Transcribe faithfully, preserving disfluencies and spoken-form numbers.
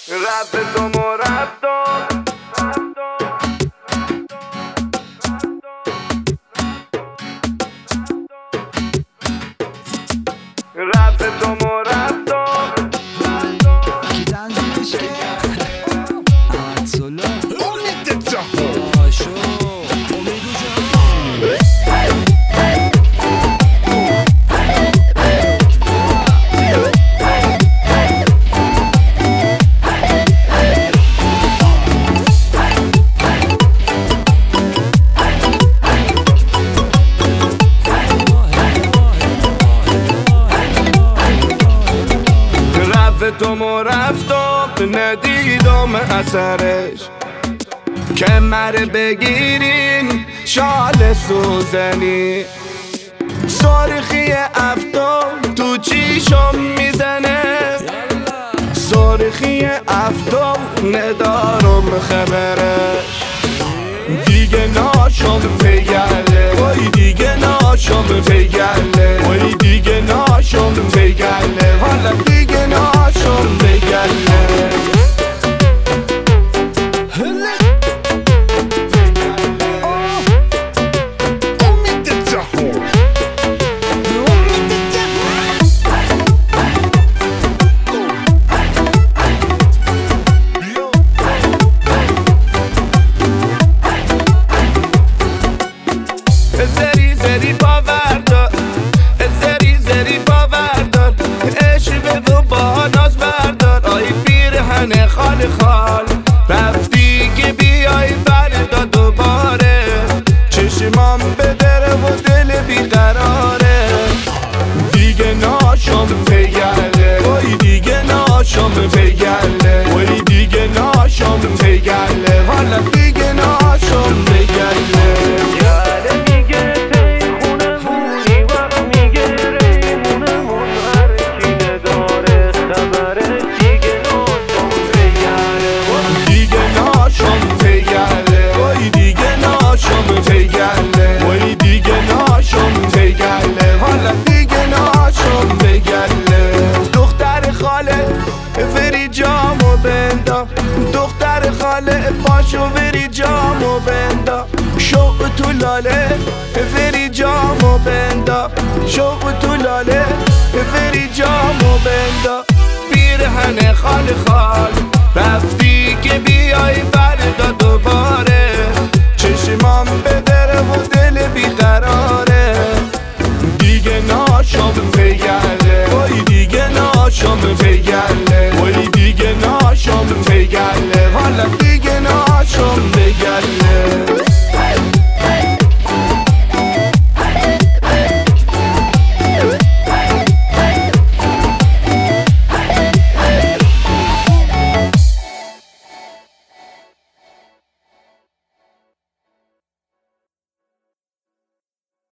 رفت و مرفتا رفت و مرفتا کی تنظیمش کرد؟ احمد سلا امید جهان آشو امید جهان تو مرفتم ندیدم اثرش کمر بگیرین شال سوزنی سرخی افتاب تو چیشم میزنه سرخی افتاب ندارم خبرش دیگه ناشم پیگله وای دیگه ناشم پیگله وای دیگه ناشم پیگله حالا دیگه ناشم پیگله زری زری باوردار زری زری باوردار عشق و با ناز بردار آی پیرهن خال خال رفتی که بیای فردا دوباره چشمام به دره و دل بیقراره دیگه ناشم پیگله وای دیگه ناشم پیگله وای دیگه ناشم پیگله حالا دیگه ناشم پیگله وای دیگه ناشم پیگله حالا دیگه ناشم پیگله دختر خاله وری جامو بندا دختر خاله پاشو وری جامو بندا شوق تو لاله وری جامو بندا شوق تو لاله وری جامو بندا پیرهن خال خال رفتی که بیای فردا دوباره چشمام به دره و دل بیقراره دیگه ناشم پیگله وای دیگه ناشم